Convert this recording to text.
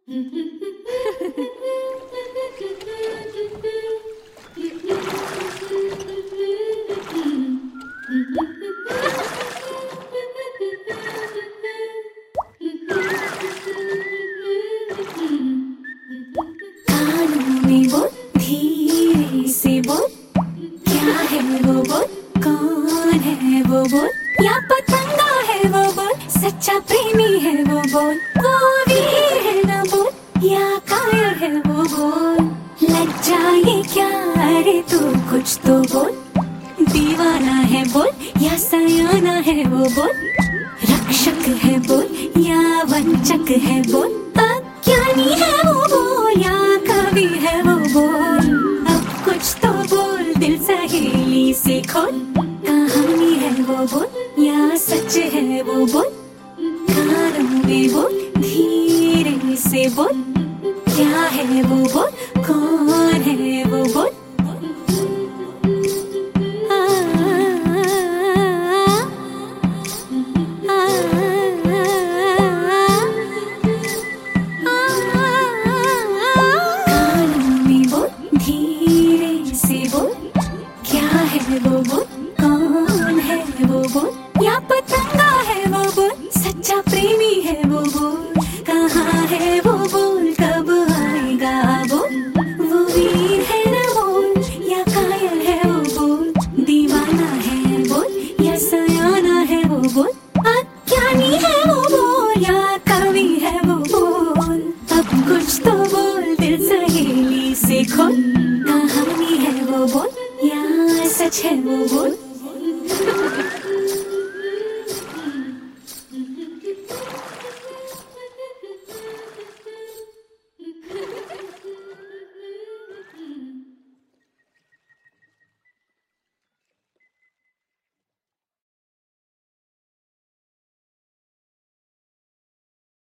कानों में बोल, धीरे से बोल, क्या है वो बोल, कौन है वो बोल, या पतंगा है वो बोल, सच्चा प्रेमी है वो बोल, वो वीर है ना बोल, या कायर है वो बोल। लग जाए क्या, अरे तू कुछ तो बोल, दीवाना है बोल, या सयाना है वो बोल, रक्षक है बोल, या वंचक है बोल, अज्ञानी है वो बोल, या कवि है वो बोल। अब कुछ तो बोल, दिल सहेली से खोल, कहानी है वो बोल, या सच है वो बोल, कानों में बोल, धीरे से बोल, क्या है वो बोल, कौन है वो बोल। कानों में बोल, धीरे से बोल, क्या है वो बोल, कौन है वो बोल, या पतंगा है वो बोल, सच्चा प्रेमी है वो बोल, कहाँ है वो बोल, कब आएगा बोल, वो वीर है ना बोल, या कायर है वो बोल, दीवाना है बोल, या सयाना है वो बोल, अज्ञानी है वो बोल, या कवि है वो बोल। अब कुछ तो बोल, दिल सहेली से खोल, कहानी है वो बोल, या सच है वो बोल।